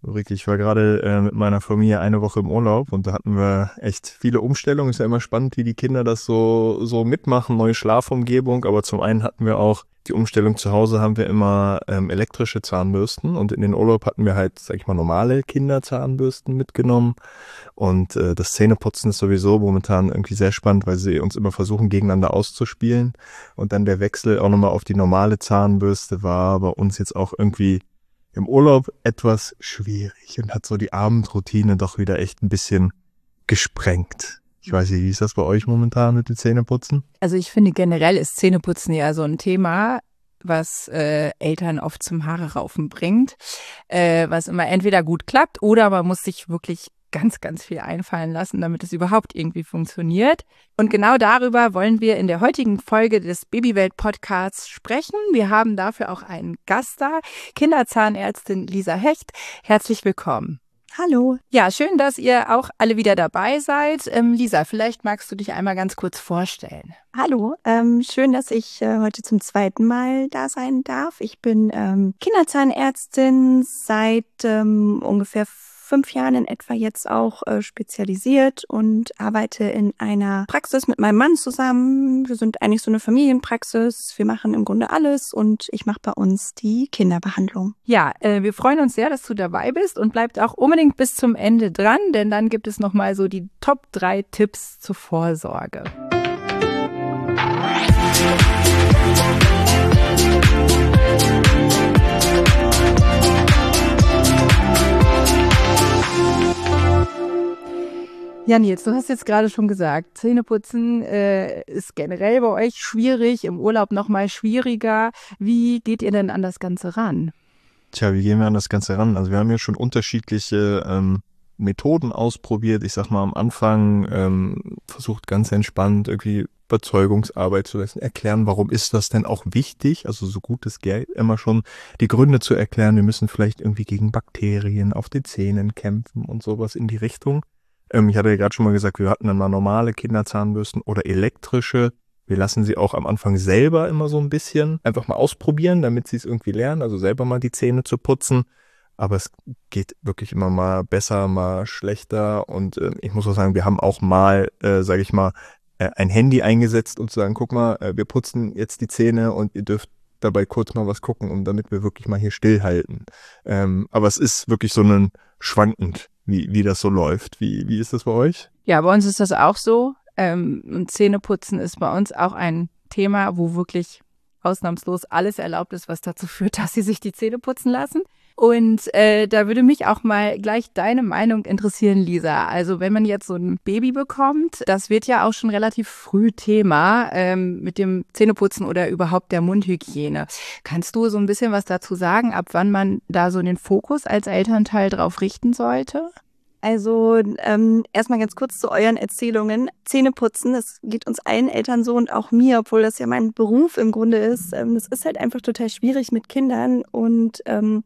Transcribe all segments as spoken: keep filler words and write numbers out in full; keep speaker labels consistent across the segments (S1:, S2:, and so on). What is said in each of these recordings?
S1: Ulrike, ich war gerade äh, mit meiner Familie eine Woche im Urlaub und da hatten wir echt viele Umstellungen. Ist ja immer spannend, wie die Kinder das so so mitmachen, neue Schlafumgebung. Aber zum einen hatten wir auch die Umstellung zu Hause, haben wir immer ähm, elektrische Zahnbürsten und in den Urlaub hatten wir halt, sag ich mal, normale Kinderzahnbürsten mitgenommen. Und äh, das Zähneputzen ist sowieso momentan irgendwie sehr spannend, weil sie uns immer versuchen, gegeneinander auszuspielen. Und dann der Wechsel auch nochmal auf die normale Zahnbürste war bei uns jetzt auch irgendwie im Urlaub etwas schwierig und hat so die Abendroutine doch wieder echt ein bisschen gesprengt. Ich weiß nicht, wie ist das bei euch momentan mit dem Zähneputzen?
S2: Also ich finde generell ist Zähneputzen ja so ein Thema, was äh, Eltern oft zum Haare raufen bringt, äh, was immer entweder gut klappt oder man muss sich wirklich ganz, ganz viel einfallen lassen, damit es überhaupt irgendwie funktioniert. Und genau darüber wollen wir in der heutigen Folge des Babywelt-Podcasts sprechen. Wir haben dafür auch einen Gast da, Kinderzahnärztin Lisa Hecht. Herzlich willkommen.
S3: Hallo.
S2: Ja, schön, dass ihr auch alle wieder dabei seid. Ähm, Lisa, vielleicht magst du dich einmal ganz kurz vorstellen.
S3: Hallo, ähm, schön, dass ich äh, heute zum zweiten Mal da sein darf. Ich bin ähm, Kinderzahnärztin, seit ähm, ungefähr fünf Jahren in etwa jetzt auch äh, spezialisiert und arbeite in einer Praxis mit meinem Mann zusammen. Wir sind eigentlich so eine Familienpraxis. Wir machen im Grunde alles und ich mache bei uns die Kinderbehandlung.
S2: Ja, äh, wir freuen uns sehr, dass du dabei bist und bleibt auch unbedingt bis zum Ende dran, denn dann gibt es nochmal so die Top drei Tipps zur Vorsorge. Ja, Nils, du hast jetzt gerade schon gesagt, Zähneputzen äh, ist generell bei euch schwierig, im Urlaub nochmal schwieriger. Wie geht ihr denn an das Ganze ran?
S1: Tja, wie gehen wir an das Ganze ran? Also wir haben ja schon unterschiedliche ähm, Methoden ausprobiert. Ich sag mal, am Anfang ähm, versucht ganz entspannt irgendwie Überzeugungsarbeit zu leisten, erklären, warum ist das denn auch wichtig? Also so gut es geht, immer schon die Gründe zu erklären. Wir müssen vielleicht irgendwie gegen Bakterien auf den Zähnen kämpfen und sowas in die Richtung. Ähm, ich hatte ja gerade schon mal gesagt, wir hatten dann mal normale Kinderzahnbürsten oder elektrische. Wir lassen sie auch am Anfang selber immer so ein bisschen einfach mal ausprobieren, damit sie es irgendwie lernen, also selber mal die Zähne zu putzen. Aber es geht wirklich immer mal besser, mal schlechter. Und äh, ich muss auch sagen, wir haben auch mal, äh, sage ich mal, äh, ein Handy eingesetzt und zu sagen, guck mal, äh, wir putzen jetzt die Zähne und ihr dürft dabei kurz mal was gucken, um damit wir wirklich mal hier stillhalten. Ähm, aber es ist wirklich so ein schwankend, wie, wie das so läuft. Wie, wie ist das bei euch?
S2: Ja, bei uns ist das auch so. Ähm, und Zähneputzen ist bei uns auch ein Thema, wo wirklich ausnahmslos alles erlaubt ist, was dazu führt, dass sie sich die Zähne putzen lassen. Und äh, da würde mich auch mal gleich deine Meinung interessieren, Lisa. Also wenn man jetzt so ein Baby bekommt, das wird ja auch schon relativ früh Thema ähm, mit dem Zähneputzen oder überhaupt der Mundhygiene. Kannst du so ein bisschen was dazu sagen, ab wann man da so den Fokus als Elternteil drauf richten sollte?
S3: Also ähm, erstmal ganz kurz zu euren Erzählungen. Zähneputzen, das geht uns allen Eltern so und auch mir, obwohl das ja mein Beruf im Grunde ist. Ähm, das ist halt einfach total schwierig mit Kindern und ähm,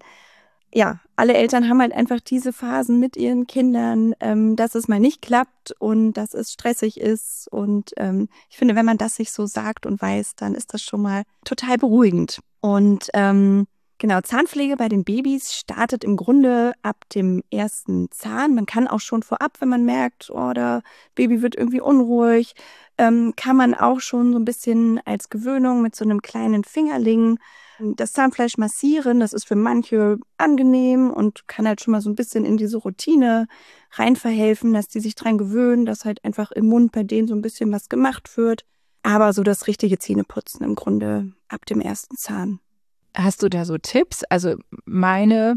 S3: ja, alle Eltern haben halt einfach diese Phasen mit ihren Kindern, ähm, dass es mal nicht klappt und dass es stressig ist. Und ähm, ich finde, wenn man das sich so sagt und weiß, dann ist das schon mal total beruhigend. Und ähm, genau, Zahnpflege bei den Babys startet im Grunde ab dem ersten Zahn. Man kann auch schon vorab, wenn man merkt, oh, der Baby wird irgendwie unruhig, ähm, kann man auch schon so ein bisschen als Gewöhnung mit so einem kleinen Fingerling das Zahnfleisch massieren. Das ist für manche angenehm und kann halt schon mal so ein bisschen in diese Routine rein verhelfen, dass die sich dran gewöhnen, dass halt einfach im Mund bei denen so ein bisschen was gemacht wird. Aber so das richtige Zähneputzen im Grunde ab dem ersten Zahn.
S2: Hast du da so Tipps? Also meine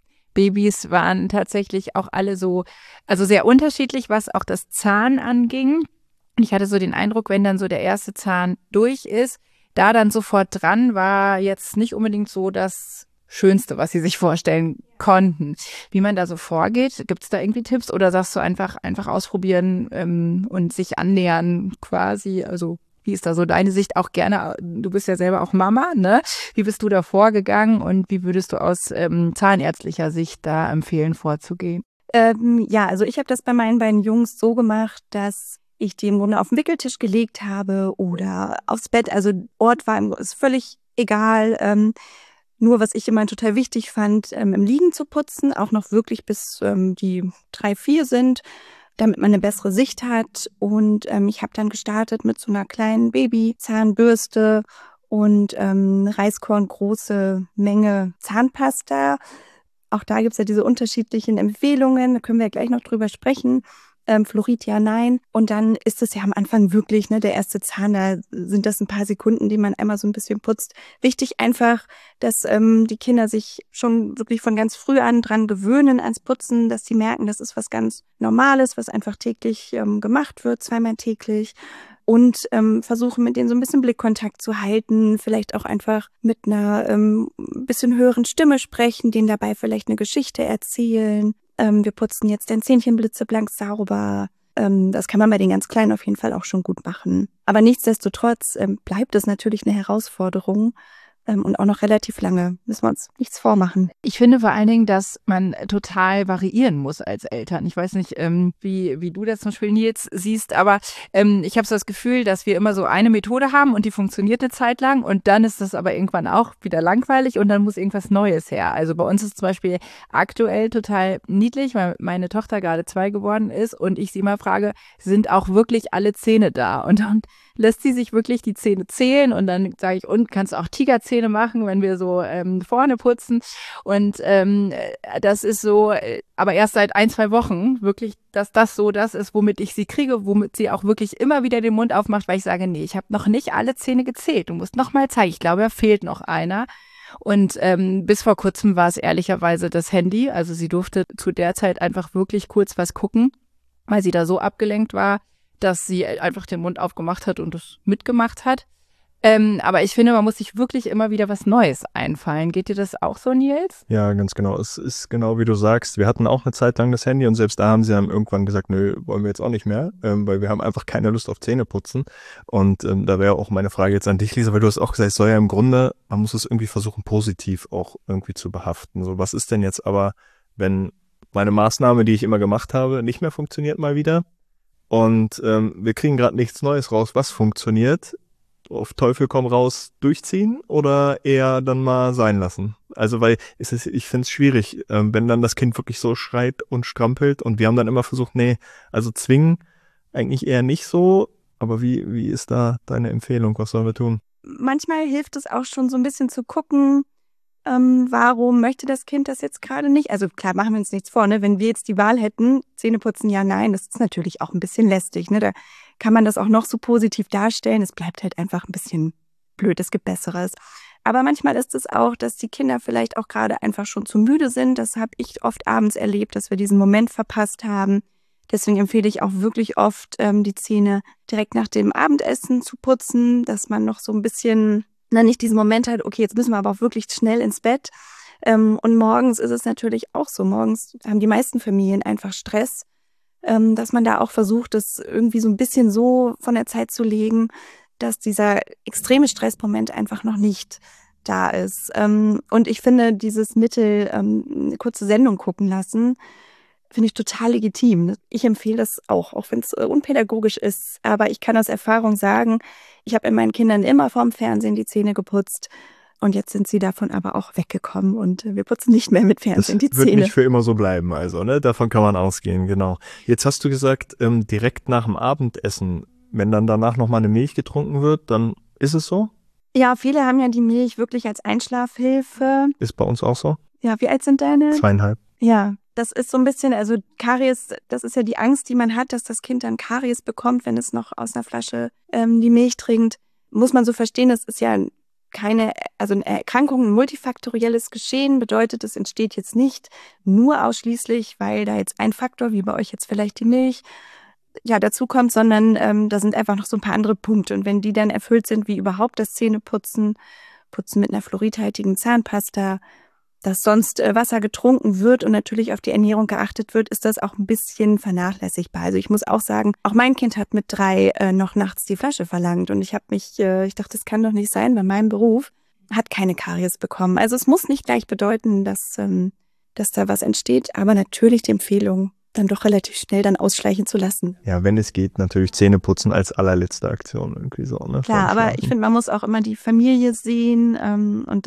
S2: Babys waren tatsächlich auch alle so, also sehr unterschiedlich, was auch das Zahn anging. Ich hatte so den Eindruck, wenn dann so der erste Zahn durch ist, da dann sofort dran war jetzt nicht unbedingt so das Schönste, was sie sich vorstellen konnten. Wie man da so vorgeht, gibt es da irgendwie Tipps oder sagst du einfach einfach ausprobieren ähm, und sich annähern quasi? Also wie ist da so deine Sicht auch gerne? Du bist ja selber auch Mama, ne? Wie bist du da vorgegangen und wie würdest du aus ähm, zahnärztlicher Sicht da empfehlen, vorzugehen?
S3: Ähm, ja, also ich habe das bei meinen beiden Jungs so gemacht, dass ich die im Grunde auf den Wickeltisch gelegt habe oder aufs Bett. Also Ort war ist völlig egal. Ähm, Nur was ich immer total wichtig fand, ähm, im Liegen zu putzen, auch noch wirklich bis ähm, die drei, vier sind, damit man eine bessere Sicht hat. Und ähm, ich habe dann gestartet mit so einer kleinen Baby-Zahnbürste und ähm, Reiskorn große Menge Zahnpasta. Auch da gibt's ja diese unterschiedlichen Empfehlungen, da können wir ja gleich noch drüber sprechen. Ähm, Fluorid ja, nein. Und dann ist es ja am Anfang wirklich, ne, der erste Zahn, da sind das ein paar Sekunden, die man einmal so ein bisschen putzt. Wichtig einfach, dass ähm, die Kinder sich schon wirklich von ganz früh an dran gewöhnen ans Putzen, dass sie merken, das ist was ganz Normales, was einfach täglich ähm, gemacht wird, zweimal täglich. Und ähm, versuchen mit denen so ein bisschen Blickkontakt zu halten, vielleicht auch einfach mit einer ähm, bisschen höheren Stimme sprechen, denen dabei vielleicht eine Geschichte erzählen. Ähm, wir putzen jetzt dein Zähnchen blitzeblank sauber. Ähm, das kann man bei den ganz Kleinen auf jeden Fall auch schon gut machen. Aber nichtsdestotrotz ähm, bleibt es natürlich eine Herausforderung. Ähm, und auch noch relativ lange. Müssen wir uns nichts vormachen.
S2: Ich finde vor allen Dingen, dass man total variieren muss als Eltern. Ich weiß nicht, ähm, wie, wie du das zum Beispiel, Nils, siehst, aber ähm, ich habe so das Gefühl, dass wir immer so eine Methode haben und die funktioniert eine Zeit lang und dann ist das aber irgendwann auch wieder langweilig und dann muss irgendwas Neues her. Also bei uns ist zum Beispiel aktuell total niedlich, weil meine Tochter gerade zwei geworden ist und ich sie immer frage, sind auch wirklich alle Zähne da? Und dann lässt sie sich wirklich die Zähne zählen und dann sage ich, und kannst du auch Tigerzähne machen, wenn wir so ähm, vorne putzen. Und ähm, das ist so, aber erst seit ein, zwei Wochen wirklich, dass das so das ist, womit ich sie kriege, womit sie auch wirklich immer wieder den Mund aufmacht, weil ich sage, nee, ich habe noch nicht alle Zähne gezählt. Du musst noch mal zeigen. Ich glaube, da fehlt noch einer. Und ähm, bis vor kurzem war es ehrlicherweise das Handy. Also sie durfte zu der Zeit einfach wirklich kurz was gucken, weil sie da so abgelenkt war, dass sie einfach den Mund aufgemacht hat und es mitgemacht hat. Ähm, aber ich finde, man muss sich wirklich immer wieder was Neues einfallen. Geht dir das auch so, Nils?
S1: Ja, ganz genau. Es ist genau wie du sagst. Wir hatten auch eine Zeit lang das Handy und selbst da haben sie dann irgendwann gesagt, nö, wollen wir jetzt auch nicht mehr, ähm, weil wir haben einfach keine Lust auf Zähneputzen. Und ähm, da wäre auch meine Frage jetzt an dich, Lisa, weil du hast auch gesagt, es soll ja im Grunde, man muss es irgendwie versuchen, positiv auch irgendwie zu behaften. So, was ist denn jetzt aber, wenn meine Maßnahme, die ich immer gemacht habe, nicht mehr funktioniert mal wieder? Und ähm, wir kriegen gerade nichts Neues raus, was funktioniert. Auf Teufel komm raus durchziehen oder eher dann mal sein lassen? Also weil es ist, ich finde es schwierig, ähm, wenn dann das Kind wirklich so schreit und strampelt und wir haben dann immer versucht, nee, also zwingen eigentlich eher nicht so. Aber wie, wie ist da deine Empfehlung? Was sollen wir tun?
S3: Manchmal hilft es auch schon so ein bisschen zu gucken, Ähm, warum möchte das Kind das jetzt gerade nicht? Also klar, machen wir uns nichts vor, ne? Wenn wir jetzt die Wahl hätten, Zähne putzen, ja, nein, das ist natürlich auch ein bisschen lästig, ne? Da kann man das auch noch so positiv darstellen. Es bleibt halt einfach ein bisschen blöd, es gibt Besseres. Aber manchmal ist es auch, dass die Kinder vielleicht auch gerade einfach schon zu müde sind. Das habe ich oft abends erlebt, dass wir diesen Moment verpasst haben. Deswegen empfehle ich auch wirklich oft, ähm, die Zähne direkt nach dem Abendessen zu putzen, dass man noch so ein bisschen na, nicht diesen Moment halt, okay, jetzt müssen wir aber auch wirklich schnell ins Bett. Ähm, und morgens ist es natürlich auch so. Morgens haben die meisten Familien einfach Stress, ähm, dass man da auch versucht, das irgendwie so ein bisschen so von der Zeit zu legen, dass dieser extreme Stressmoment einfach noch nicht da ist. Ähm, und ich finde, dieses Mittel, ähm, eine kurze Sendung gucken lassen, finde ich total legitim. Ich empfehle das auch, auch wenn es unpädagogisch ist. Aber ich kann aus Erfahrung sagen, ich habe in meinen Kindern immer vorm Fernsehen die Zähne geputzt. Und jetzt sind sie davon aber auch weggekommen und wir putzen nicht mehr mit Fernsehen die Zähne.
S1: Das wird nicht für immer so bleiben, also, ne? Davon kann man ausgehen, genau. Jetzt hast du gesagt, ähm, direkt nach dem Abendessen, wenn dann danach nochmal eine Milch getrunken wird, dann ist es so?
S3: Ja, viele haben ja die Milch wirklich als Einschlafhilfe.
S1: Ist bei uns auch so?
S3: Ja, wie alt sind deine?
S1: Zweieinhalb.
S3: Ja, das ist so ein bisschen, also Karies, das ist ja die Angst, die man hat, dass das Kind dann Karies bekommt, wenn es noch aus einer Flasche ähm, die Milch trinkt. Muss man so verstehen, das ist ja keine, also eine Erkrankung, ein multifaktorielles Geschehen, bedeutet, es entsteht jetzt nicht nur ausschließlich, weil da jetzt ein Faktor, wie bei euch jetzt vielleicht die Milch, ja, dazu kommt, sondern ähm, da sind einfach noch so ein paar andere Punkte. Und wenn die dann erfüllt sind, wie überhaupt das Zähneputzen, Putzen mit einer fluoridhaltigen Zahnpasta, dass sonst äh, Wasser getrunken wird und natürlich auf die Ernährung geachtet wird, ist das auch ein bisschen vernachlässigbar. Also ich muss auch sagen, auch mein Kind hat mit drei äh, noch nachts die Flasche verlangt und ich habe mich, äh, ich dachte, das kann doch nicht sein, bei meinem Beruf hat keine Karies bekommen. Also es muss nicht gleich bedeuten, dass, ähm, dass da was entsteht, aber natürlich die Empfehlung, dann doch relativ schnell dann ausschleichen zu lassen.
S1: Ja, wenn es geht, natürlich Zähneputzen als allerletzte Aktion irgendwie so. Ne?
S3: Klar, aber ich finde, man muss auch immer die Familie sehen ähm, und das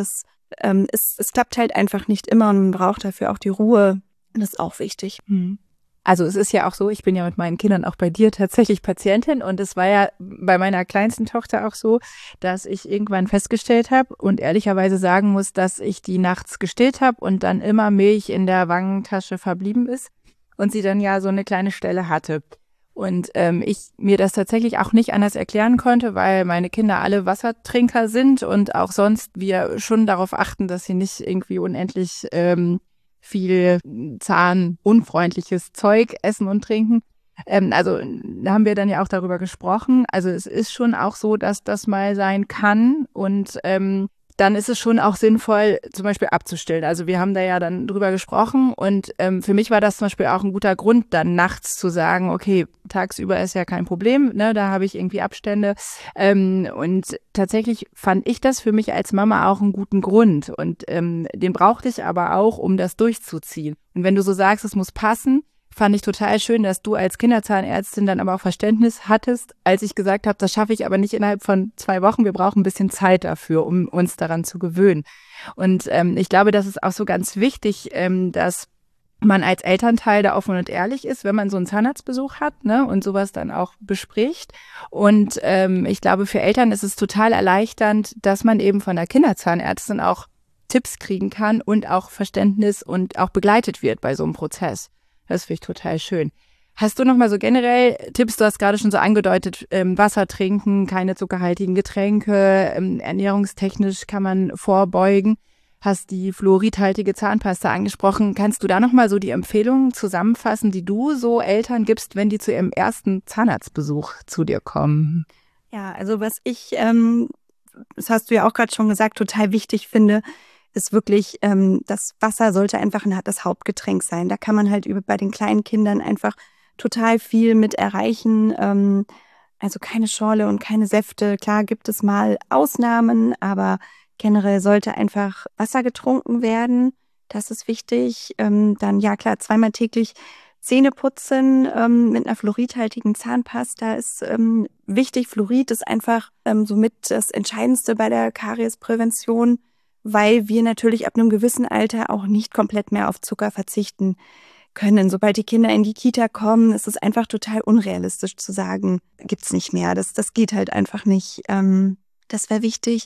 S3: ähm, es, es klappt halt einfach nicht immer und man braucht dafür auch die Ruhe. Das ist auch wichtig.
S2: Mhm. Also es ist ja auch so, ich bin ja mit meinen Kindern auch bei dir tatsächlich Patientin und es war ja bei meiner kleinsten Tochter auch so, dass ich irgendwann festgestellt habe und ehrlicherweise sagen muss, dass ich die nachts gestillt habe und dann immer Milch in der Wangentasche verblieben ist und sie dann ja so eine kleine Stelle hatte. Und ähm, ich mir das tatsächlich auch nicht anders erklären konnte, weil meine Kinder alle Wassertrinker sind und auch sonst wir schon darauf achten, dass sie nicht irgendwie unendlich ähm, viel zahnunfreundliches Zeug essen und trinken. Ähm, also da haben wir dann ja auch darüber gesprochen. Also es ist schon auch so, dass das mal sein kann und ähm, dann ist es schon auch sinnvoll, zum Beispiel abzustillen. Also wir haben da ja dann drüber gesprochen und ähm, für mich war das zum Beispiel auch ein guter Grund, dann nachts zu sagen, okay, tagsüber ist ja kein Problem, ne, da habe ich irgendwie Abstände. Ähm, und tatsächlich fand ich das für mich als Mama auch einen guten Grund und ähm, den brauchte ich aber auch, um das durchzuziehen. Und wenn du so sagst, es muss passen, fand ich total schön, dass du als Kinderzahnärztin dann aber auch Verständnis hattest, als ich gesagt habe, das schaffe ich aber nicht innerhalb von zwei Wochen. Wir brauchen ein bisschen Zeit dafür, um uns daran zu gewöhnen. Und ähm, ich glaube, das ist auch so ganz wichtig, ähm, dass man als Elternteil da offen und ehrlich ist, wenn man so einen Zahnarztbesuch hat, ne, und sowas dann auch bespricht. Und ähm, ich glaube, für Eltern ist es total erleichternd, dass man eben von der Kinderzahnärztin auch Tipps kriegen kann und auch Verständnis und auch begleitet wird bei so einem Prozess. Das finde ich total schön. Hast du noch mal so generell Tipps, du hast gerade schon so angedeutet, ähm, Wasser trinken, keine zuckerhaltigen Getränke, ähm, ernährungstechnisch kann man vorbeugen. Hast die fluoridhaltige Zahnpasta angesprochen. Kannst du da noch mal so die Empfehlungen zusammenfassen, die du so Eltern gibst, wenn die zu ihrem ersten Zahnarztbesuch zu dir kommen?
S3: Ja, also was ich, ähm, das hast du ja auch gerade schon gesagt, total wichtig finde, ist wirklich, ähm, das Wasser sollte einfach ein, das Hauptgetränk sein. Da kann man halt über, bei den kleinen Kindern einfach total viel mit erreichen. Ähm, also keine Schorle und keine Säfte. Klar gibt es mal Ausnahmen, aber generell sollte einfach Wasser getrunken werden. Das ist wichtig. Ähm, dann, ja klar, zweimal täglich Zähne putzen ähm, mit einer fluoridhaltigen Zahnpasta ist ähm, wichtig. Fluorid ist einfach ähm, somit das Entscheidendste bei der Kariesprävention, weil wir natürlich ab einem gewissen Alter auch nicht komplett mehr auf Zucker verzichten können. Sobald die Kinder in die Kita kommen, ist es einfach total unrealistisch zu sagen, gibt's nicht mehr. Das, das geht halt einfach nicht. Ähm, das wäre wichtig.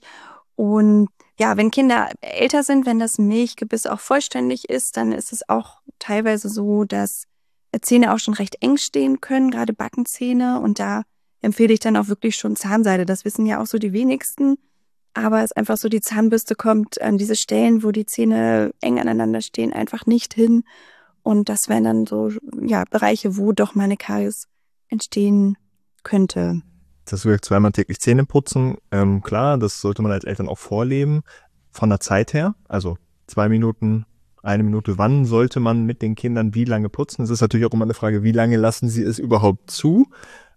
S3: Und ja, wenn Kinder älter sind, wenn das Milchgebiss auch vollständig ist, dann ist es auch teilweise so, dass Zähne auch schon recht eng stehen können, gerade Backenzähne. Und da empfehle ich dann auch wirklich schon Zahnseide. Das wissen ja auch so die wenigsten. Aber es ist einfach so, die Zahnbürste kommt an diese Stellen, wo die Zähne eng aneinander stehen, einfach nicht hin. Und das wären dann so, ja, Bereiche, wo doch mal eine Karies entstehen könnte.
S1: Das wirkt zweimal täglich Zähne putzen. Ähm, klar, das sollte man als Eltern auch vorleben. Von der Zeit her, also zwei Minuten, eine Minute, wann sollte man mit den Kindern wie lange putzen? Es ist natürlich auch immer eine Frage, wie lange lassen sie es überhaupt zu?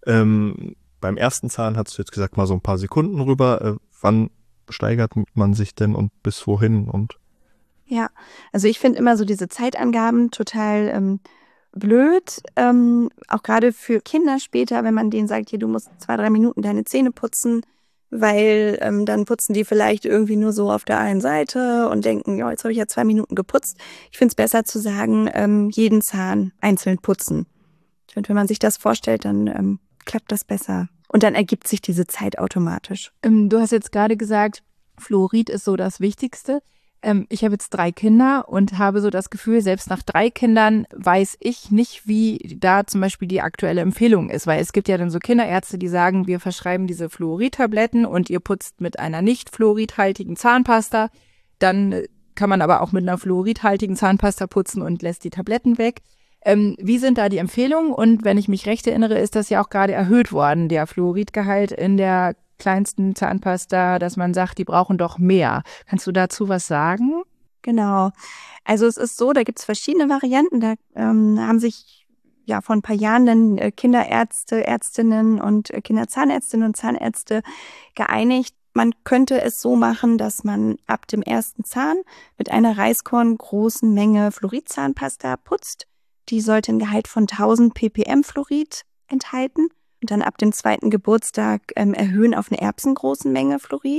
S1: Ähm, beim ersten Zahn hast du jetzt gesagt, mal so ein paar Sekunden rüber. Äh, wann steigert man sich denn und bis wohin? Und
S3: ja, also ich finde immer so diese Zeitangaben total ähm, blöd, ähm, auch gerade für Kinder später, wenn man denen sagt, hier, du musst zwei, drei Minuten deine Zähne putzen, weil ähm, dann putzen die vielleicht irgendwie nur so auf der einen Seite und denken, ja, jetzt habe ich ja zwei Minuten geputzt. Ich finde es besser zu sagen, ähm, jeden Zahn einzeln putzen. Ich finde, wenn man sich das vorstellt, dann ähm, klappt das besser. Und dann ergibt sich diese Zeit automatisch.
S2: Ähm, du hast jetzt gerade gesagt, Fluorid ist so das Wichtigste. Ähm, ich habe jetzt drei Kinder und habe so das Gefühl, selbst nach drei Kindern weiß ich nicht, wie da zum Beispiel die aktuelle Empfehlung ist. Weil es gibt ja dann so Kinderärzte, die sagen, wir verschreiben diese Fluorid-Tabletten und ihr putzt mit einer nicht fluoridhaltigen Zahnpasta. Dann kann man aber auch mit einer fluoridhaltigen Zahnpasta putzen und lässt die Tabletten weg. Ähm, wie sind da die Empfehlungen? Und wenn ich mich recht erinnere, ist das ja auch gerade erhöht worden, der Fluoridgehalt in der kleinsten Zahnpasta, dass man sagt, die brauchen doch mehr. Kannst du dazu was sagen?
S3: Genau. Also es ist so, da gibt es verschiedene Varianten. Da ähm, haben sich ja vor ein paar Jahren dann äh, Kinderärzte, Ärztinnen und äh, Kinderzahnärztinnen und Zahnärzte geeinigt. Man könnte es so machen, dass man ab dem ersten Zahn mit einer reiskorngroßen Menge Fluoridzahnpasta putzt. Die sollte ein Gehalt von tausend ppm Fluorid enthalten. Und dann ab dem zweiten Geburtstag ähm, erhöhen auf eine erbsengroßen Menge Fluorid.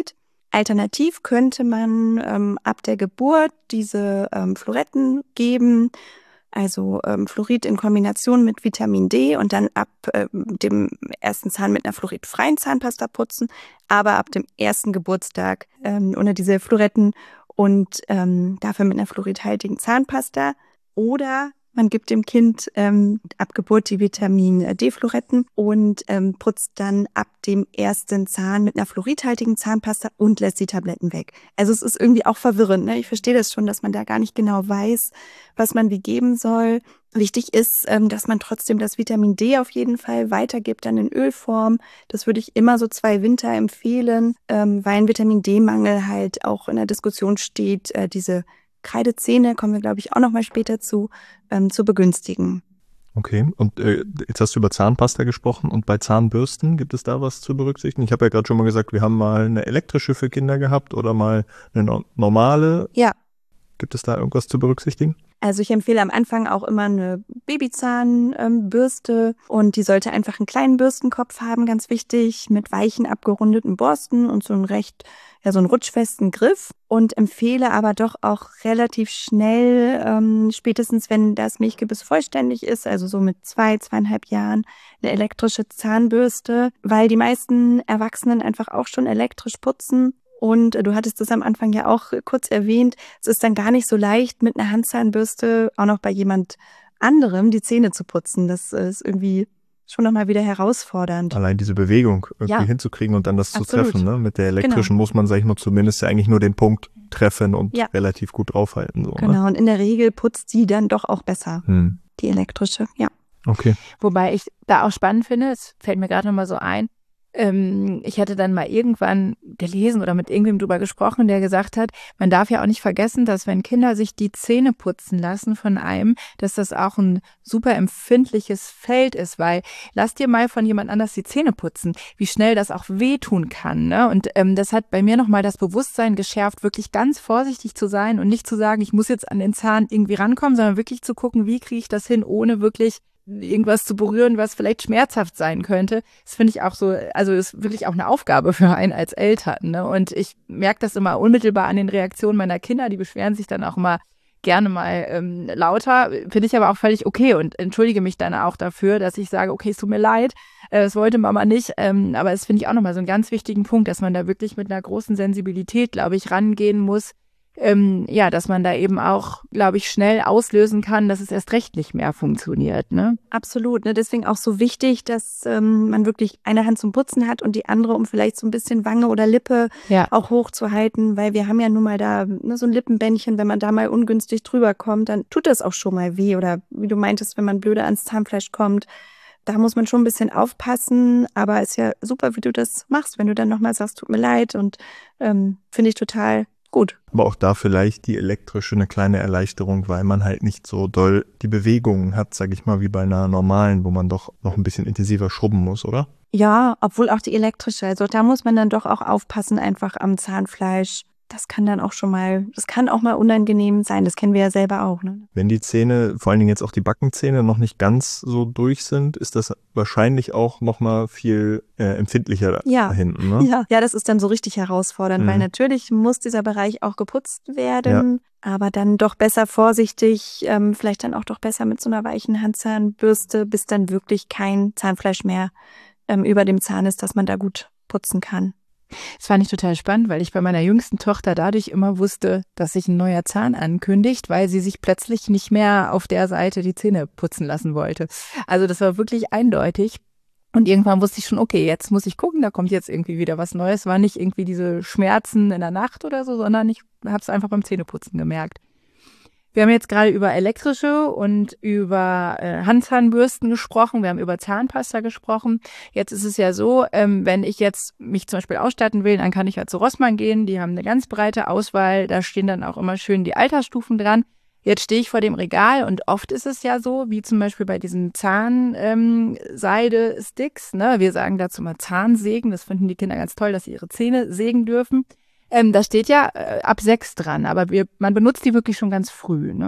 S3: Alternativ könnte man ähm, ab der Geburt diese ähm, Floretten geben, also ähm, Fluorid in Kombination mit Vitamin D und dann ab äh, dem ersten Zahn mit einer fluoridfreien Zahnpasta putzen, aber ab dem ersten Geburtstag ähm, ohne diese Floretten und ähm, dafür mit einer fluoridhaltigen Zahnpasta. Oder man gibt dem Kind ähm, ab Geburt die Vitamin D-Floretten und ähm, putzt dann ab dem ersten Zahn mit einer fluoridhaltigen Zahnpasta und lässt die Tabletten weg. Also es ist irgendwie auch verwirrend, ne? Ich verstehe das schon, dass man da gar nicht genau weiß, was man wie geben soll. Wichtig ist, ähm, dass man trotzdem das Vitamin D auf jeden Fall weitergibt, dann in Ölform. Das würde ich immer so zwei Winter empfehlen, ähm, weil ein Vitamin D-Mangel halt auch in der Diskussion steht, äh, diese Kreidezähne, kommen wir, glaube ich, auch noch mal später zu, ähm, zu begünstigen.
S1: Okay, und äh, jetzt hast du über Zahnpasta gesprochen und bei Zahnbürsten, gibt es da was zu berücksichtigen? Ich habe ja gerade schon mal gesagt, wir haben mal eine elektrische für Kinder gehabt oder mal eine no- normale.
S3: Ja.
S1: Gibt es da irgendwas zu berücksichtigen?
S3: Also ich empfehle am Anfang auch immer eine Babyzahnbürste ähm, und die sollte einfach einen kleinen Bürstenkopf haben, ganz wichtig, mit weichen, abgerundeten Borsten und so einen recht, ja, so einen rutschfesten Griff und empfehle aber doch auch relativ schnell, ähm, spätestens wenn das Milchgebiss vollständig ist, also so mit zwei, zweieinhalb Jahren, eine elektrische Zahnbürste, weil die meisten Erwachsenen einfach auch schon elektrisch putzen. Und du hattest das am Anfang ja auch kurz erwähnt, es ist dann gar nicht so leicht, mit einer Handzahnbürste auch noch bei jemand anderem die Zähne zu putzen. Das ist irgendwie schon nochmal wieder herausfordernd.
S1: Allein diese Bewegung irgendwie
S3: Ja.
S1: hinzukriegen und dann das
S3: Absolut.
S1: zu treffen. Ne? Mit der elektrischen
S3: Genau.
S1: muss man, sag ich mal, zumindest ja eigentlich nur den Punkt treffen und
S3: Ja.
S1: relativ gut draufhalten. So,
S3: Genau, und in der Regel putzt die dann doch auch besser,
S1: Ne? Hm.
S3: die elektrische, ja.
S1: Okay.
S2: Wobei ich da auch spannend finde, es fällt mir gerade nochmal so ein, ähm, ich hatte dann mal irgendwann gelesen oder mit irgendwem drüber gesprochen, der gesagt hat, man darf ja auch nicht vergessen, dass wenn Kinder sich die Zähne putzen lassen von einem, dass das auch ein super empfindliches Feld ist, weil lass dir mal von jemand anders die Zähne putzen, wie schnell das auch wehtun kann, ne? Und ähm, das hat bei mir nochmal das Bewusstsein geschärft, wirklich ganz vorsichtig zu sein und nicht zu sagen, ich muss jetzt an den Zahn irgendwie rankommen, sondern wirklich zu gucken, wie kriege ich das hin, ohne wirklich irgendwas zu berühren, was vielleicht schmerzhaft sein könnte. Das finde ich auch so, also ist wirklich auch eine Aufgabe für einen als Eltern, ne? Und ich merke das immer unmittelbar an den Reaktionen meiner Kinder, die beschweren sich dann auch immer gerne mal ähm, lauter, finde ich aber auch völlig okay und entschuldige mich dann auch dafür, dass ich sage, okay, es tut mir leid, äh, das wollte Mama nicht, ähm, aber das finde ich auch nochmal so einen ganz wichtigen Punkt, dass man da wirklich mit einer großen Sensibilität, glaube ich, rangehen muss, Ähm, ja, dass man da eben auch, glaube ich, schnell auslösen kann, dass es erst recht nicht mehr funktioniert, ne?
S3: Absolut, ne? Deswegen auch so wichtig, dass ähm, man wirklich eine Hand zum Putzen hat und die andere, um vielleicht so ein bisschen Wange oder Lippe
S2: Ja.
S3: auch hochzuhalten, weil wir haben ja nun mal da ne, so ein Lippenbändchen, wenn man da mal ungünstig drüber kommt, dann tut das auch schon mal weh oder wie du meintest, wenn man blöde ans Zahnfleisch kommt, da muss man schon ein bisschen aufpassen, aber ist ja super, wie du das machst, wenn du dann nochmal sagst, tut mir leid und ähm, finde ich total gut.
S1: Aber auch da vielleicht die elektrische eine kleine Erleichterung, weil man halt nicht so doll die Bewegungen hat, sag ich mal, wie bei einer normalen, wo man doch noch ein bisschen intensiver schrubben muss, oder?
S3: Ja, obwohl auch die elektrische, also da muss man dann doch auch aufpassen einfach am Zahnfleisch. Das kann dann auch schon mal, das kann auch mal unangenehm sein, das kennen wir ja selber auch, ne?
S1: Wenn die Zähne, vor allen Dingen jetzt auch die Backenzähne, noch nicht ganz so durch sind, ist das wahrscheinlich auch noch mal viel äh, empfindlicher da,
S3: Ja.
S1: da hinten, ne?
S3: Ja, ja, das ist dann so richtig herausfordernd,
S1: Mhm.
S3: weil natürlich muss dieser Bereich auch geputzt werden, aber dann doch besser vorsichtig, ähm, vielleicht dann auch doch besser mit so einer weichen Handzahnbürste, bis dann wirklich kein Zahnfleisch mehr ähm, über dem Zahn ist, dass man da gut putzen kann.
S2: Das fand ich total spannend, weil ich bei meiner jüngsten Tochter dadurch immer wusste, dass sich ein neuer Zahn ankündigt, weil sie sich plötzlich nicht mehr auf der Seite die Zähne putzen lassen wollte. Also das war wirklich eindeutig. Und irgendwann wusste ich schon, okay, jetzt muss ich gucken, da kommt jetzt irgendwie wieder was Neues. War nicht irgendwie diese Schmerzen in der Nacht oder so, sondern ich habe es einfach beim Zähneputzen gemerkt. Wir haben jetzt gerade über elektrische und über äh, Handzahnbürsten gesprochen, wir haben über Zahnpasta gesprochen. Jetzt ist es ja so, ähm, wenn ich jetzt mich zum Beispiel ausstatten will, dann kann ich ja zu Rossmann gehen, die haben eine ganz breite Auswahl, da stehen dann auch immer schön die Altersstufen dran. Jetzt stehe ich vor dem Regal und oft ist es ja so, wie zum Beispiel bei diesen Zahnseide-Sticks, ne? Wir sagen dazu mal Zahnsägen, das finden die Kinder ganz toll, dass sie ihre Zähne sägen dürfen. Ähm, da steht ja äh, ab sechs dran, aber wir, man benutzt die wirklich schon ganz früh, ne?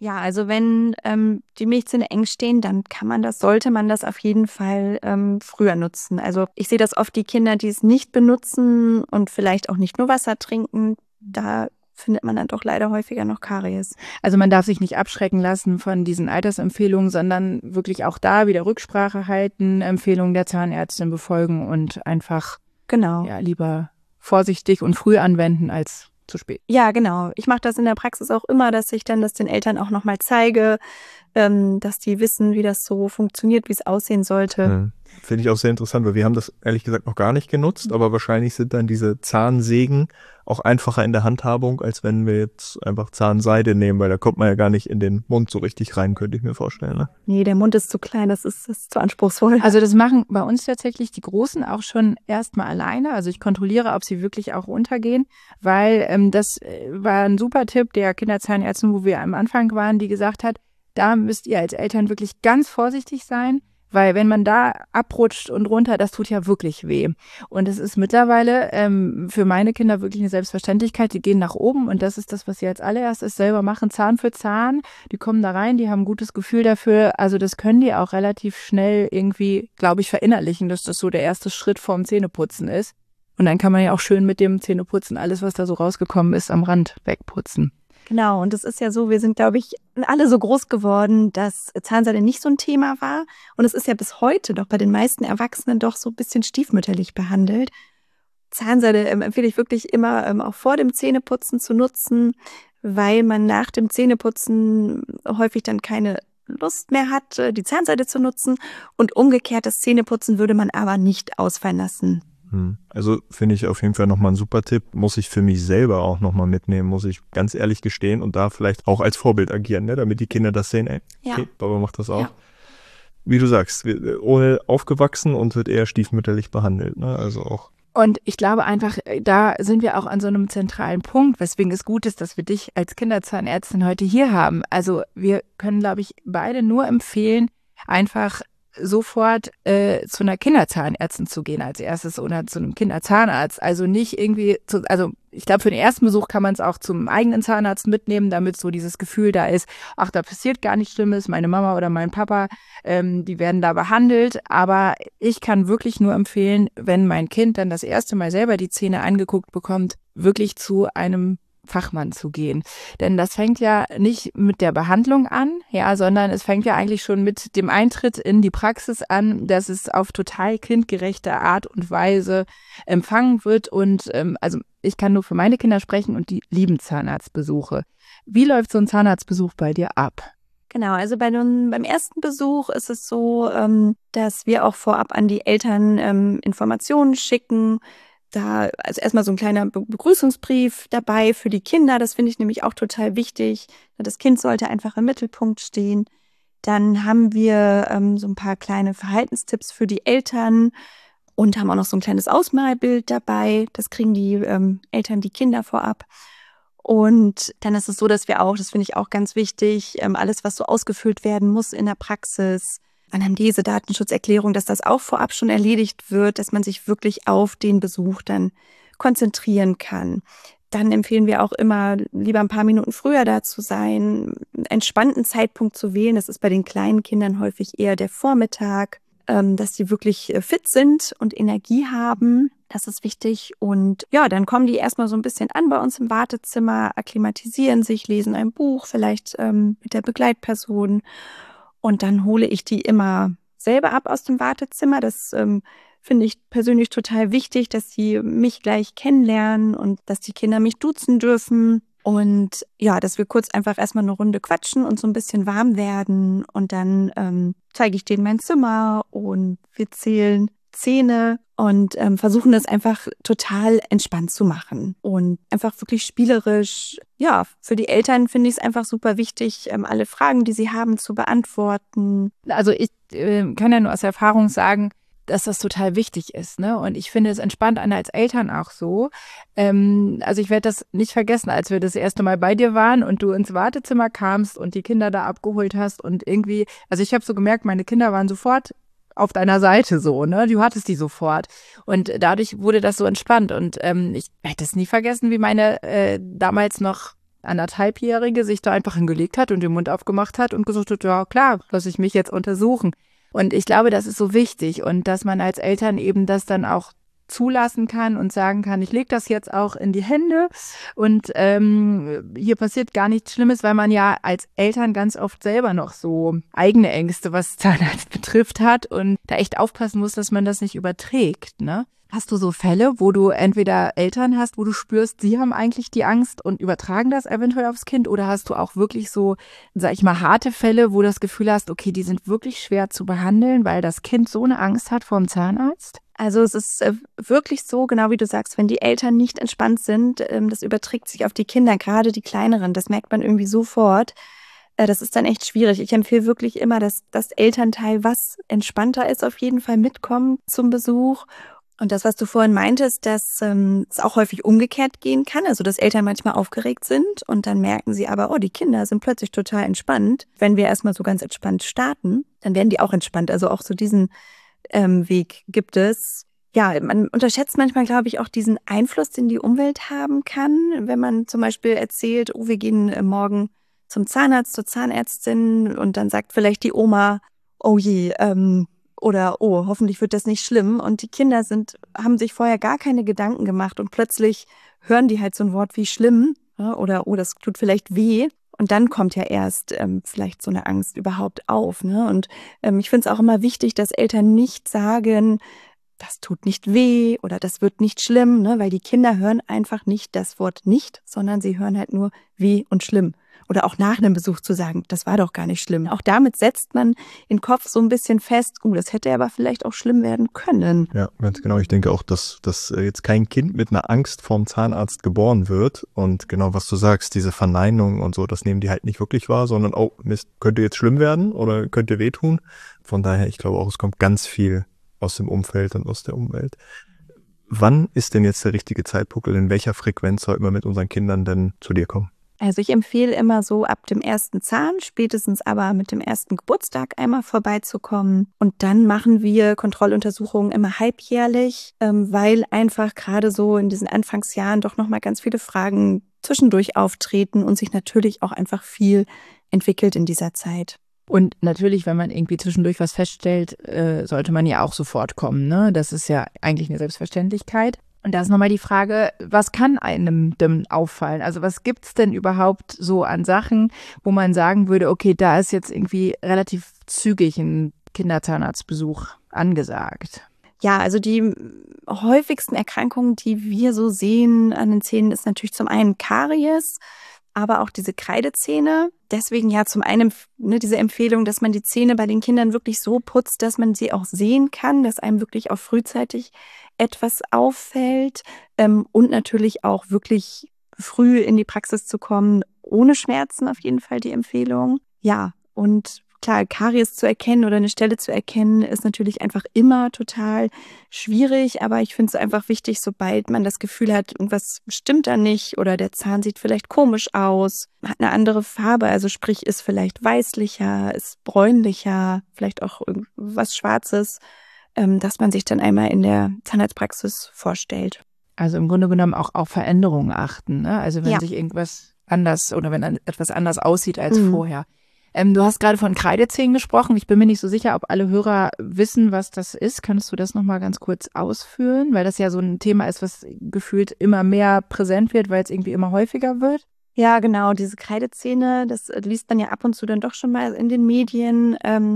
S3: Ja, also wenn ähm, die Milchzähne eng stehen, dann kann man das, sollte man das auf jeden Fall ähm, früher nutzen. Also ich sehe das oft, die Kinder, die es nicht benutzen und vielleicht auch nicht nur Wasser trinken, da findet man dann doch leider häufiger noch Karies.
S2: Also man darf sich nicht abschrecken lassen von diesen Altersempfehlungen, sondern wirklich auch da wieder Rücksprache halten, Empfehlungen der Zahnärztin befolgen und einfach
S3: Genau.
S2: ja, lieber vorsichtig und früh anwenden als zu spät.
S3: Ja, genau. Ich mache das in der Praxis auch immer, dass ich dann das den Eltern auch nochmal zeige, ähm, dass die wissen, wie das so funktioniert, wie es aussehen sollte.
S1: Ja. Finde ich auch sehr interessant, weil wir haben das ehrlich gesagt noch gar nicht genutzt, aber wahrscheinlich sind dann diese Zahnsägen auch einfacher in der Handhabung, als wenn wir jetzt einfach Zahnseide nehmen, weil da kommt man ja gar nicht in den Mund so richtig rein, könnte ich mir vorstellen. Ne?
S3: Nee, der Mund ist zu klein, das ist, das ist zu anspruchsvoll.
S2: Also das machen bei uns tatsächlich die Großen auch schon erstmal alleine. Also ich kontrolliere, ob sie wirklich auch runtergehen, weil ähm, das war ein super Tipp der Kinderzahnärztin, wo wir am Anfang waren, die gesagt hat, da müsst ihr als Eltern wirklich ganz vorsichtig sein. Weil wenn man da abrutscht und runter, das tut ja wirklich weh. Und es ist mittlerweile ähm, für meine Kinder wirklich eine Selbstverständlichkeit. Die gehen nach oben und das ist das, was sie als allererstes selber machen, Zahn für Zahn. Die kommen da rein, die haben ein gutes Gefühl dafür. Also das können die auch relativ schnell irgendwie, glaube ich, verinnerlichen, dass das so der erste Schritt vorm Zähneputzen ist. Und dann kann man ja auch schön mit dem Zähneputzen alles, was da so rausgekommen ist, am Rand wegputzen.
S3: Genau, und es ist ja so, wir sind, glaube ich, alle so groß geworden, dass Zahnseide nicht so ein Thema war. Und es ist ja bis heute doch bei den meisten Erwachsenen doch so ein bisschen stiefmütterlich behandelt. Zahnseide ähm, empfehle ich wirklich immer ähm, auch vor dem Zähneputzen zu nutzen, weil man nach dem Zähneputzen häufig dann keine Lust mehr hat, die Zahnseide zu nutzen. Und umgekehrt, das Zähneputzen würde man aber nicht ausfallen lassen.
S1: Also finde ich auf jeden Fall nochmal ein super Tipp, muss ich für mich selber auch nochmal mitnehmen, muss ich ganz ehrlich gestehen und da vielleicht auch als Vorbild agieren, ne? Damit die Kinder das sehen, ey,
S3: ja.
S1: Okay, Baba macht das auch.
S3: Ja.
S1: Wie du sagst, ohne aufgewachsen und wird eher stiefmütterlich behandelt, ne? Also auch.
S2: Und ich glaube einfach, da sind wir auch an so einem zentralen Punkt, weswegen es gut ist, dass wir dich als Kinderzahnärztin heute hier haben. Also wir können, glaube ich, beide nur empfehlen, einfach sofort äh, zu einer Kinderzahnärztin zu gehen als erstes oder zu einem Kinderzahnarzt. Also nicht irgendwie, zu, also ich glaube, für den ersten Besuch kann man es auch zum eigenen Zahnarzt mitnehmen, damit so dieses Gefühl da ist, ach, da passiert gar nichts Schlimmes, meine Mama oder mein Papa, ähm, die werden da behandelt. Aber ich kann wirklich nur empfehlen, wenn mein Kind dann das erste Mal selber die Zähne angeguckt bekommt, wirklich zu einem Fachmann zu gehen. Denn das fängt ja nicht mit der Behandlung an, ja, sondern es fängt ja eigentlich schon mit dem Eintritt in die Praxis an, dass es auf total kindgerechte Art und Weise empfangen wird. Und ähm, also ich kann nur für meine Kinder sprechen und die lieben Zahnarztbesuche. Wie läuft so ein Zahnarztbesuch bei dir ab?
S3: Genau, also bei nun, beim ersten Besuch ist es so, ähm, dass wir auch vorab an die Eltern ähm, Informationen schicken. Da, also erstmal so ein kleiner Be- Begrüßungsbrief dabei für die Kinder. Das finde ich nämlich auch total wichtig. Das Kind sollte einfach im Mittelpunkt stehen. Dann haben wir ähm, so ein paar kleine Verhaltenstipps für die Eltern und haben auch noch so ein kleines Ausmalbild dabei. Das kriegen die ähm, Eltern, die Kinder vorab. Und dann ist es so, dass wir auch, das finde ich auch ganz wichtig, ähm, alles, was so ausgefüllt werden muss in der Praxis, Anamnese, Datenschutzerklärung, dass das auch vorab schon erledigt wird, dass man sich wirklich auf den Besuch dann konzentrieren kann. Dann empfehlen wir auch immer, lieber ein paar Minuten früher da zu sein, einen entspannten Zeitpunkt zu wählen. Das ist bei den kleinen Kindern häufig eher der Vormittag, dass die wirklich fit sind und Energie haben. Das ist wichtig. Und ja, dann kommen die erstmal so ein bisschen an bei uns im Wartezimmer, akklimatisieren sich, lesen ein Buch, vielleicht ähm, mit der Begleitperson. Und dann hole ich die immer selber ab aus dem Wartezimmer. Das ähm, finde ich persönlich total wichtig, dass sie mich gleich kennenlernen und dass die Kinder mich duzen dürfen. Und ja, dass wir kurz einfach erstmal eine Runde quatschen und so ein bisschen warm werden. Und dann ähm, zeige ich denen mein Zimmer und wir zählen Zähne und ähm, versuchen das einfach total entspannt zu machen und einfach wirklich spielerisch. Ja, für die Eltern finde ich es einfach super wichtig, ähm, alle Fragen, die sie haben, zu beantworten.
S2: Also ich äh, kann ja nur aus Erfahrung sagen, dass das total wichtig ist, ne? Und ich finde, es entspannt einen als Eltern auch so. Ähm, also ich werde das nicht vergessen, als wir das erste Mal bei dir waren und du ins Wartezimmer kamst und die Kinder da abgeholt hast und irgendwie, also ich habe so gemerkt, meine Kinder waren sofort auf deiner Seite so, ne? Du hattest die sofort. Und dadurch wurde das so entspannt. Und ähm, ich werde es nie vergessen, wie meine äh, damals noch Anderthalbjährige sich da einfach hingelegt hat und den Mund aufgemacht hat und gesagt hat, ja klar, lass ich mich jetzt untersuchen. Und ich glaube, das ist so wichtig und dass man als Eltern eben das dann auch zulassen kann und sagen kann, ich lege das jetzt auch in die Hände und ähm, hier passiert gar nichts Schlimmes, weil man ja als Eltern ganz oft selber noch so eigene Ängste, was Zahnarzt betrifft, hat und da echt aufpassen muss, dass man das nicht überträgt, ne? Hast du so Fälle, wo du entweder Eltern hast, wo du spürst, sie haben eigentlich die Angst und übertragen das eventuell aufs Kind? Oder hast du auch wirklich so, sag ich mal, harte Fälle, wo du das Gefühl hast, okay, die sind wirklich schwer zu behandeln, weil das Kind so eine Angst hat vor dem Zahnarzt?
S3: Also es ist äh, wirklich so, genau wie du sagst, wenn die Eltern nicht entspannt sind, ähm, das überträgt sich auf die Kinder, gerade die kleineren. Das merkt man irgendwie sofort. Äh, das ist dann echt schwierig. Ich empfehle wirklich immer, dass das Elternteil, was entspannter ist, auf jeden Fall mitkommt zum Besuch. Und das, was du vorhin meintest, dass ähm, es auch häufig umgekehrt gehen kann, also dass Eltern manchmal aufgeregt sind und dann merken sie aber, oh, die Kinder sind plötzlich total entspannt. Wenn wir erstmal so ganz entspannt starten, dann werden die auch entspannt. Also auch so diesen ähm, Weg gibt es. Ja, man unterschätzt manchmal, glaube ich, auch diesen Einfluss, den die Umwelt haben kann. Wenn man zum Beispiel erzählt, oh, wir gehen äh, morgen zum Zahnarzt, zur Zahnärztin und dann sagt vielleicht die Oma, oh je, ähm, oder oh, hoffentlich wird das nicht schlimm. Und die Kinder sind, haben sich vorher gar keine Gedanken gemacht und plötzlich hören die halt so ein Wort wie schlimm, ja, oder oh, das tut vielleicht weh. Und dann kommt ja erst ähm, vielleicht so eine Angst überhaupt auf. Ne? Und ähm, ich finde es auch immer wichtig, dass Eltern nicht sagen, das tut nicht weh oder das wird nicht schlimm, ne? Weil die Kinder hören einfach nicht das Wort nicht, sondern sie hören halt nur weh und schlimm. Oder auch nach einem Besuch zu sagen, das war doch gar nicht schlimm. Auch damit setzt man im Kopf so ein bisschen fest, oh, das hätte aber vielleicht auch schlimm werden können.
S1: Ja, ganz genau. Ich denke auch, dass, dass jetzt kein Kind mit einer Angst vorm Zahnarzt geboren wird. Und genau, was du sagst, diese Verneinung und so, das nehmen die halt nicht wirklich wahr, sondern, oh, Mist, könnte jetzt schlimm werden oder könnte wehtun. Von daher, ich glaube auch, es kommt ganz viel aus dem Umfeld und aus der Umwelt. Wann ist denn jetzt der richtige Zeitpunkt und in welcher Frequenz sollten wir mit unseren Kindern denn zu dir kommen?
S3: Also ich empfehle immer so ab dem ersten Zahn, spätestens aber mit dem ersten Geburtstag einmal vorbeizukommen. Und dann machen wir Kontrolluntersuchungen immer halbjährlich, weil einfach gerade so in diesen Anfangsjahren doch nochmal ganz viele Fragen zwischendurch auftreten und sich natürlich auch einfach viel entwickelt in dieser Zeit.
S2: Und natürlich, wenn man irgendwie zwischendurch was feststellt, äh, sollte man ja auch sofort kommen, ne? Das ist ja eigentlich eine Selbstverständlichkeit. Und da ist nochmal die Frage, was kann einem denn auffallen? Also was gibt's denn überhaupt so an Sachen, wo man sagen würde, okay, da ist jetzt irgendwie relativ zügig ein Kinderzahnarztbesuch angesagt?
S3: Ja, also die häufigsten Erkrankungen, die wir so sehen an den Zähnen, ist natürlich zum einen Karies, aber auch diese Kreidezähne. Deswegen ja zum einen ne, diese Empfehlung, dass man die Zähne bei den Kindern wirklich so putzt, dass man sie auch sehen kann, dass einem wirklich auch frühzeitig etwas auffällt ähm, und natürlich auch wirklich früh in die Praxis zu kommen, ohne Schmerzen auf jeden Fall die Empfehlung. Ja, und klar, Karies zu erkennen oder eine Stelle zu erkennen, ist natürlich einfach immer total schwierig, aber ich finde es einfach wichtig, sobald man das Gefühl hat, irgendwas stimmt da nicht oder der Zahn sieht vielleicht komisch aus, hat eine andere Farbe, also sprich ist vielleicht weißlicher, ist bräunlicher, vielleicht auch irgendwas Schwarzes, dass man sich dann einmal in der Zahnarztpraxis vorstellt.
S2: Also im Grunde genommen auch auf Veränderungen achten, ne? Also wenn
S3: ja.
S2: sich irgendwas anders oder wenn etwas anders aussieht als mhm. vorher. Ähm, du hast gerade von Kreidezähnen gesprochen. Ich bin mir nicht so sicher, ob alle Hörer wissen, was das ist. Kannst du das nochmal ganz kurz ausführen? Weil das ja so ein Thema ist, was gefühlt immer mehr präsent wird, weil es irgendwie immer häufiger wird.
S3: Ja, genau. Diese Kreidezähne, das liest man ja ab und zu dann doch schon mal in den Medien. Ähm,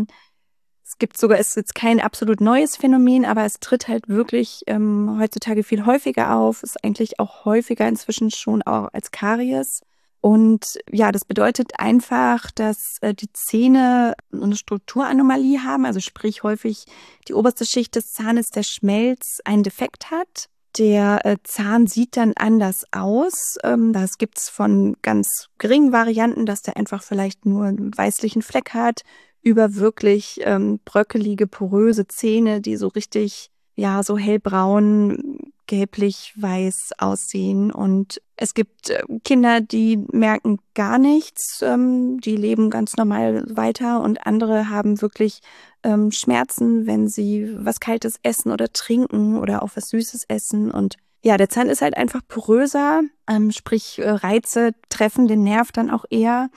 S3: Es gibt sogar, es ist jetzt kein absolut neues Phänomen, aber es tritt halt wirklich ähm, heutzutage viel häufiger auf, ist eigentlich auch häufiger inzwischen schon auch als Karies. Und ja, das bedeutet einfach, dass äh, die Zähne eine Strukturanomalie haben, also sprich häufig die oberste Schicht des Zahnes, der Schmelz, einen Defekt hat. Der äh, Zahn sieht dann anders aus. Ähm, das gibt's von ganz geringen Varianten, dass der einfach vielleicht nur einen weißlichen Fleck hat, über wirklich ähm, bröckelige, poröse Zähne, die so richtig, ja, so hellbraun, gelblich, weiß aussehen. Und es gibt äh, Kinder, die merken gar nichts, ähm, die leben ganz normal weiter und andere haben wirklich ähm, Schmerzen, wenn sie was Kaltes essen oder trinken oder auch was Süßes essen. Und Ja, der Zahn ist halt einfach poröser, ähm, sprich äh, Reize treffen den Nerv dann auch eher.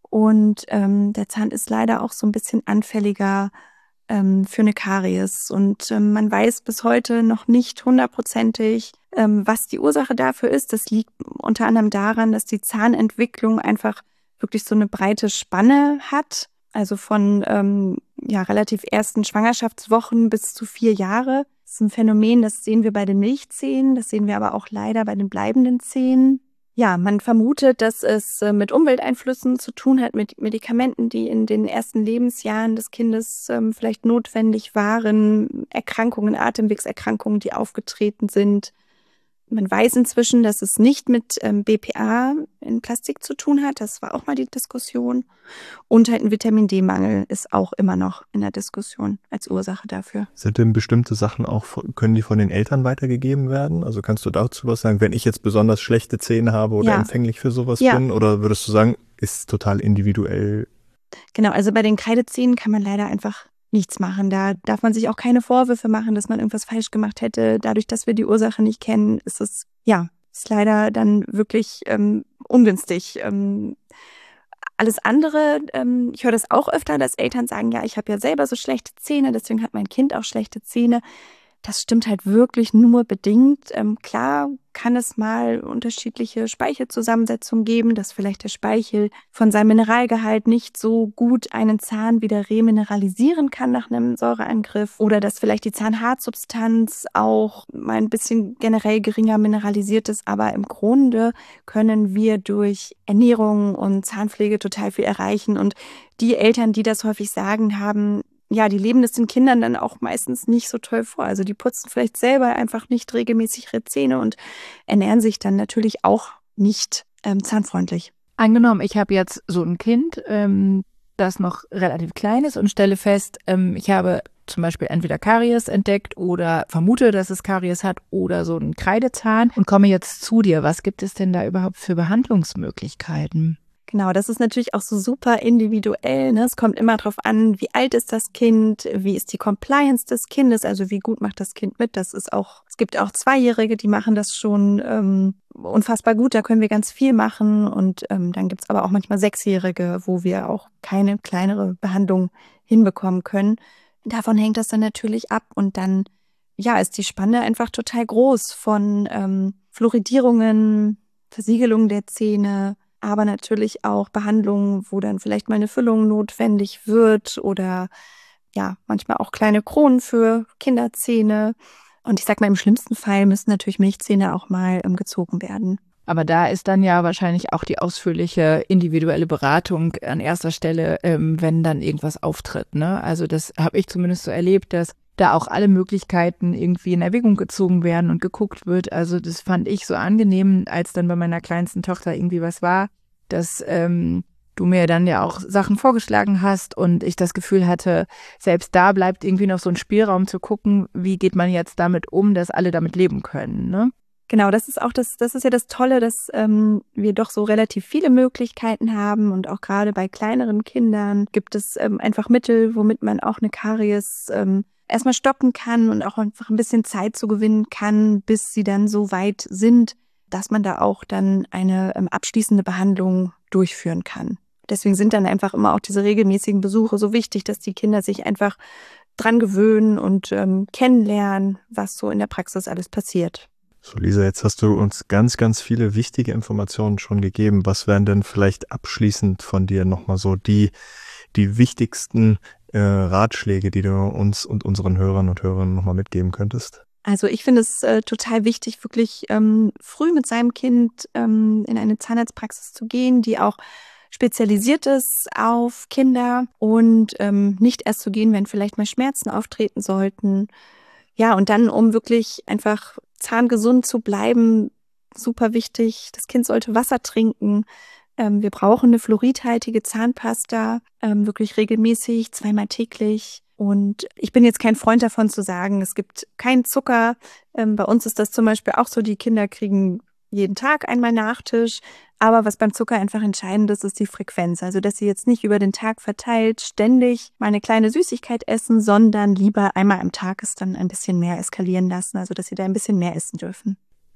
S3: Und ähm, der Zahn ist leider auch so ein bisschen anfälliger ähm, für eine Karies. Und ähm, man weiß bis heute noch nicht hundertprozentig, ähm, was die Ursache dafür ist. Das liegt unter anderem daran, dass die Zahnentwicklung einfach wirklich so eine breite Spanne hat. Also von ähm, ja, relativ ersten Schwangerschaftswochen bis zu vier Jahre. Das ist ein Phänomen, das sehen wir bei den Milchzähnen, das sehen wir aber auch leider bei den bleibenden Zähnen. Ja, man vermutet, dass es äh, mit Umwelteinflüssen zu tun hat, mit Medikamenten, die in den ersten Lebensjahren des Kindes ähm, vielleicht notwendig waren, Erkrankungen, Atemwegserkrankungen, die aufgetreten sind. Man weiß inzwischen, dass es nicht mit ähm, B P A in Plastik zu tun hat. Das war auch mal die Diskussion. Und halt ein Vitamin-D-Mangel ist auch immer noch in der Diskussion als Ursache dafür.
S1: Sind denn bestimmte Sachen auch, können die von den Eltern weitergegeben werden? Also kannst du dazu was sagen, wenn ich jetzt besonders schlechte Zähne habe oder
S3: Ja.
S1: empfänglich für sowas
S3: Ja.
S1: bin? Oder würdest du sagen, ist total individuell?
S3: Genau, also bei den Kreidezähnen kann man leider einfach nichts machen. Da darf man sich auch keine Vorwürfe machen, dass man irgendwas falsch gemacht hätte. Dadurch, dass wir die Ursache nicht kennen, ist es, ja, ist leider dann wirklich ähm, ungünstig. Ähm, alles andere, ähm, ich höre das auch öfter, dass Eltern sagen, ja, ich habe ja selber so schlechte Zähne, deswegen hat mein Kind auch schlechte Zähne. Das stimmt halt wirklich nur bedingt. Ähm, klar kann es mal unterschiedliche Speichelzusammensetzungen geben, dass vielleicht der Speichel von seinem Mineralgehalt nicht so gut einen Zahn wieder remineralisieren kann nach einem Säureangriff oder dass vielleicht die Zahnhartsubstanz auch mal ein bisschen generell geringer mineralisiert ist. Aber im Grunde können wir durch Ernährung und Zahnpflege total viel erreichen. Und die Eltern, die das häufig sagen, haben ja, die leben das den Kindern dann auch meistens nicht so toll vor. Also die putzen vielleicht selber einfach nicht regelmäßig ihre Zähne und ernähren sich dann natürlich auch nicht ähm, zahnfreundlich.
S2: Angenommen, ich habe jetzt so ein Kind, ähm, das noch relativ klein ist und stelle fest, ähm, ich habe zum Beispiel entweder Karies entdeckt oder vermute, dass es Karies hat oder so einen Kreidezahn und komme jetzt zu dir. Was gibt es denn da überhaupt für Behandlungsmöglichkeiten?
S3: Genau, das ist natürlich auch so super individuell. Ne? Es kommt immer darauf an, wie alt ist das Kind, wie ist die Compliance des Kindes, also wie gut macht das Kind mit. Das ist auch, es gibt auch Zweijährige, die machen das schon ähm, unfassbar gut, da können wir ganz viel machen. Und ähm, dann gibt's aber auch manchmal Sechsjährige, wo wir auch keine kleinere Behandlung hinbekommen können. Davon hängt das dann natürlich ab und dann ja, ist die Spanne einfach total groß von ähm, Fluoridierungen, Versiegelung der Zähne, aber natürlich auch Behandlungen, wo dann vielleicht mal eine Füllung notwendig wird oder ja, manchmal auch kleine Kronen für Kinderzähne. Und ich sag mal, im schlimmsten Fall müssen natürlich Milchzähne auch mal ähm, gezogen werden.
S2: Aber da ist dann ja wahrscheinlich auch die ausführliche individuelle Beratung an erster Stelle, ähm, wenn dann irgendwas auftritt, ne? Also das habe ich zumindest so erlebt, dass da auch alle Möglichkeiten irgendwie in Erwägung gezogen werden und geguckt wird. Also das fand ich so angenehm, als dann bei meiner kleinsten Tochter irgendwie was war, dass ähm, du mir dann ja auch Sachen vorgeschlagen hast und ich das Gefühl hatte, selbst da bleibt irgendwie noch so ein Spielraum zu gucken, wie geht man jetzt damit um, dass alle damit leben können, ne?
S3: Genau, das ist auch das, das ist ja das Tolle, dass ähm, wir doch so relativ viele Möglichkeiten haben und auch gerade bei kleineren Kindern gibt es ähm, einfach Mittel, womit man auch eine Karies ähm, erstmal stoppen kann und auch einfach ein bisschen Zeit zu gewinnen kann, bis sie dann so weit sind, dass man da auch dann eine ähm, abschließende Behandlung durchführen kann. Deswegen sind dann einfach immer auch diese regelmäßigen Besuche so wichtig, dass die Kinder sich einfach dran gewöhnen und ähm, kennenlernen, was so in der Praxis alles passiert.
S1: So, Lisa, jetzt hast du uns ganz, ganz viele wichtige Informationen schon gegeben. Was wären denn vielleicht abschließend von dir nochmal so die, die wichtigsten äh, Ratschläge, die du uns und unseren Hörern und Hörerinnen nochmal mitgeben könntest?
S3: Also ich finde es äh, total wichtig, wirklich ähm, früh mit seinem Kind ähm, in eine Zahnarztpraxis zu gehen, die auch spezialisiert ist auf Kinder und ähm, nicht erst zu gehen, wenn vielleicht mal Schmerzen auftreten sollten. Ja, und dann, um wirklich einfach zahngesund zu bleiben, super wichtig. Das Kind sollte Wasser trinken. Ähm, wir brauchen eine fluoridhaltige Zahnpasta, ähm, wirklich regelmäßig, zweimal täglich. Und ich bin jetzt kein Freund davon zu sagen, es gibt keinen Zucker. Ähm, bei uns ist das zum Beispiel auch so, die Kinder kriegen jeden Tag einmal Nachtisch. Aber was beim Zucker einfach entscheidend ist, ist die Frequenz. Also, dass sie jetzt nicht über den Tag verteilt ständig mal eine kleine Süßigkeit essen, sondern lieber einmal am Tag es dann ein bisschen mehr eskalieren lassen. Also, dass sie da ein bisschen mehr essen dürfen.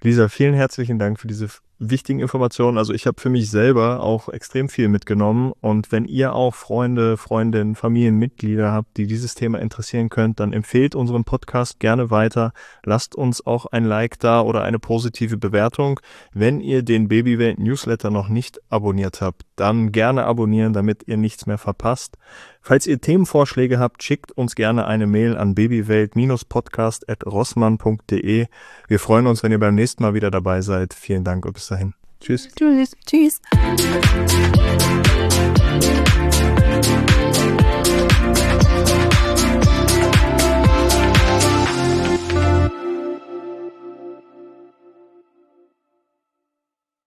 S1: Lisa, vielen herzlichen Dank für diese wichtigen Informationen. Also ich habe für mich selber auch extrem viel mitgenommen und wenn ihr auch Freunde, Freundinnen, Familienmitglieder habt, die dieses Thema interessieren könnt, dann empfehlt unseren Podcast gerne weiter. Lasst uns auch ein Like da oder eine positive Bewertung. Wenn ihr den Babywelt Newsletter noch nicht abonniert habt, dann gerne abonnieren, damit ihr nichts mehr verpasst. Falls ihr Themenvorschläge habt, schickt uns gerne eine Mail an babywelt podcast at rossmann punkt de. Wir freuen uns, wenn ihr beim nächsten Mal wieder dabei seid. Vielen Dank und bis dahin. Tschüss.
S3: Tschüss. Tschüss.